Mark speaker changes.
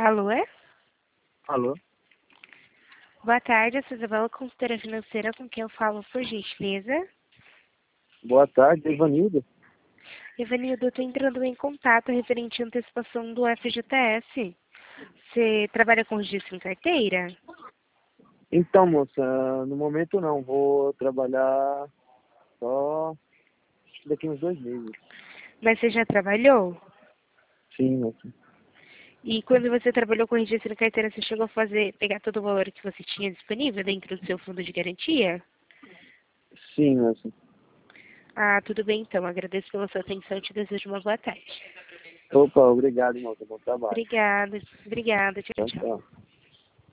Speaker 1: Alô, é?
Speaker 2: Alô?
Speaker 1: Boa tarde, eu sou Isabela, consultora financeira, com quem eu falo, por gentileza.
Speaker 2: Boa tarde, Ivanildo.
Speaker 1: Evanildo, eu estou entrando em contato referente à antecipação do FGTS. Você trabalha com registro em carteira?
Speaker 2: Então, moça, no momento não. Vou trabalhar só daqui uns 2 meses.
Speaker 1: Mas você já trabalhou?
Speaker 2: Sim, moça.
Speaker 1: E quando você trabalhou com registro em carteira, você chegou a pegar todo o valor que você tinha disponível dentro do seu fundo de garantia?
Speaker 2: Sim, moça.
Speaker 1: Ah, tudo bem então. Agradeço pela sua atenção e te desejo uma boa tarde.
Speaker 2: Opa, obrigado, moça. Bom trabalho.
Speaker 1: Obrigada, obrigada. Tchau,
Speaker 2: Tchau,
Speaker 1: tchau.
Speaker 2: tchau.